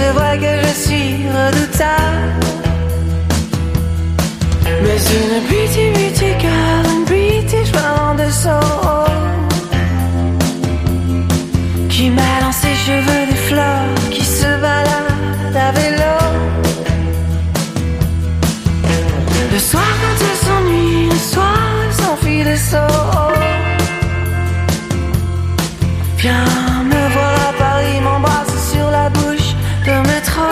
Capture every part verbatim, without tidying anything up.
c'est vrai que je suis redoutable. Mais une pretty, pretty girl, une British femme de Soho, qui m'a dans ses cheveux des fleurs, qui se balade à vélo. Le soir quand elle s'ennuie, le soir elle s'enfuit de Soho. Viens me voir à Paris, m'embrasse sur la bouche de métro.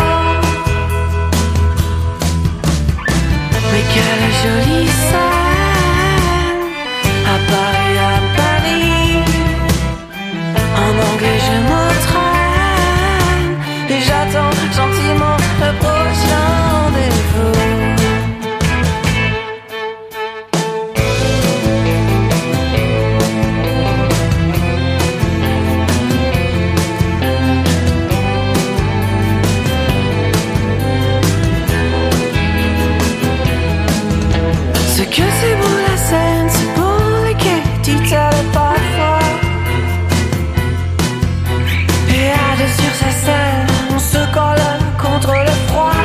Mais quelle jolie scène, à Paris, à Paris. En anglais je m'entraîne et j'attends gentiment le prochain rendez-vous. Que c'est beau la scène, c'est beau les quais d'Italie parfois. Et à deux sur sa scène, on se colle contre le froid.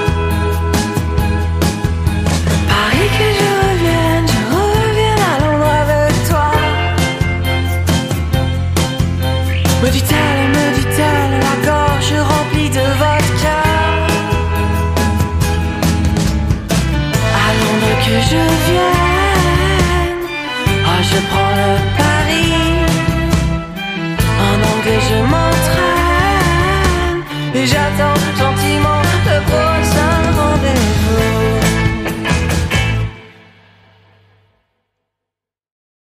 Paris que je revienne, je revienne à Londres avec toi. Me dit-elle, me dit-elle, la gorge remplie de vodka. Que je vienne, ah je prends le pari. En anglais je m'entraîne et j'attends gentiment